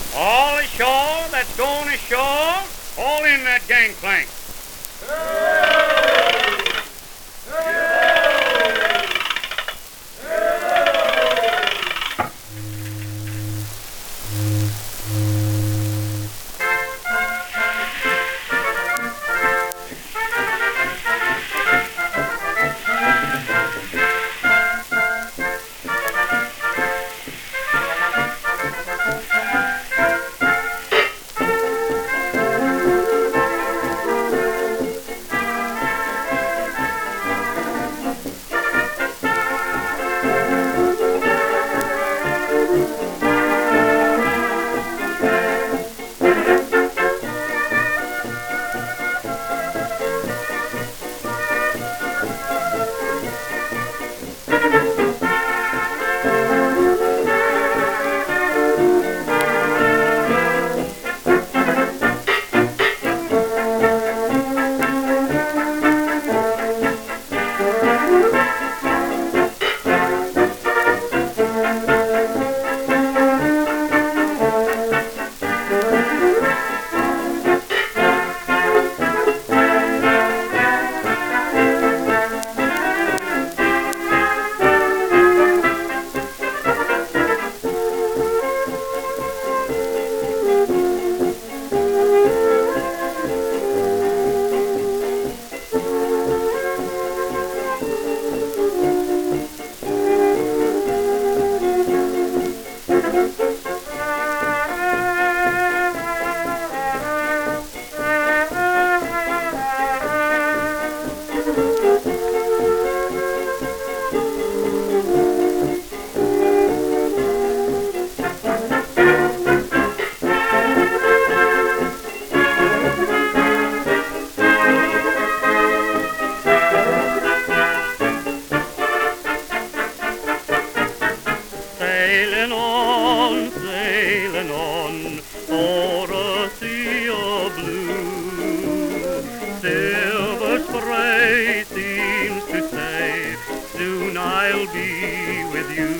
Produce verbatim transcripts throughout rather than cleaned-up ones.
All ashore that's going ashore, all in that gangplank. Sailing on, sailing on, o'er a sea of blue. Silver spray seems to say, soon I'll be with you.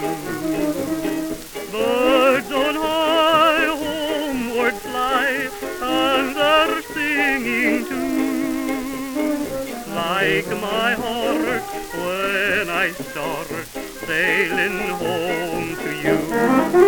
Birds on high homeward fly, and they're singing too. Like my heart when I start sailing home to you.